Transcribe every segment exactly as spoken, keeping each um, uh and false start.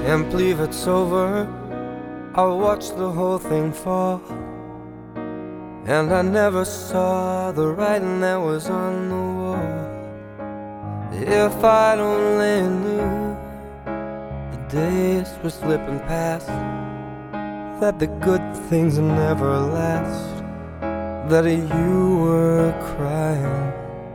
Can't believe it's over. I watched the whole thing fall, and I never saw the writing that was on the wall. If I'd only knew the days were slipping past, that the good things never last, that you were crying.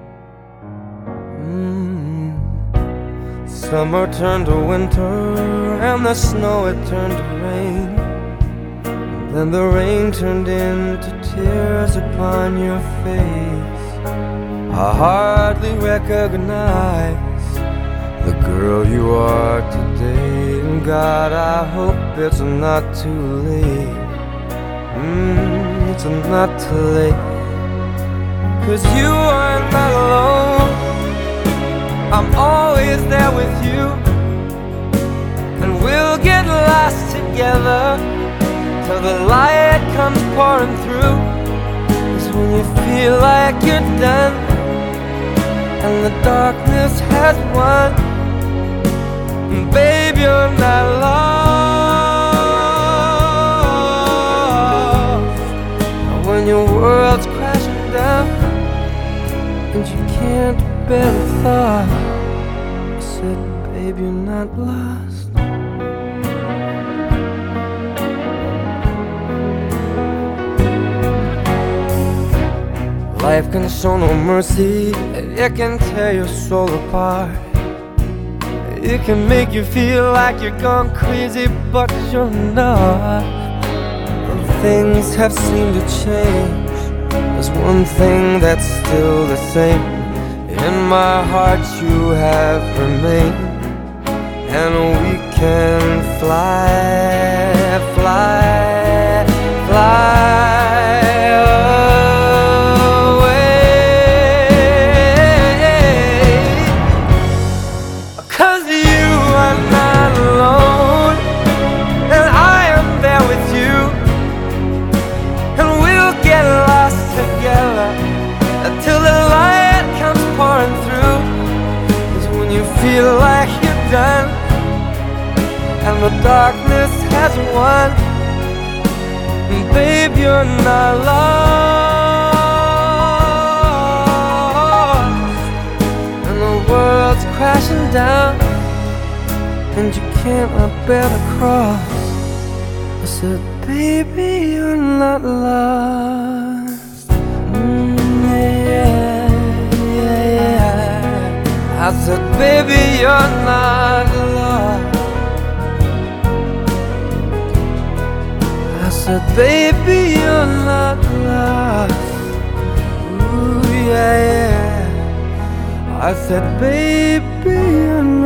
mm. Summer turned to winter, and the snow it turned to rain. Then the rain turned into tears upon your face. I hardly recognize the girl you are today, and God, I hope it's not too late. mm, It's not too late, 'cause you are not alone. I'm always there with you, and we'll get lost together till the light comes pouring through. It's when you feel like you're done and the darkness has won, and babe, you're not lost. When your world's crashing down and you can't bear the thought, I said, babe, you're not lost. Life can show no mercy, it can tear your soul apart. It can make you feel like you're gone crazy, but you're not. Things have seemed to change, there's one thing that's still the same. In my heart you have remained, and we can fly, fly, fly away. 'Cause you are not alone, and I am there with you, and we'll get lost together until the light comes pouring through. 'Cause when you feel like you're done and the darkness has won, babe, you're not lost. And the world's crashing down and you cannot bear the cross. I said, baby, you're not lost. mm, yeah, yeah, yeah. I said, baby, you're not lost. I said, baby, you're not lost. Ooh, yeah, yeah. I said, baby, you're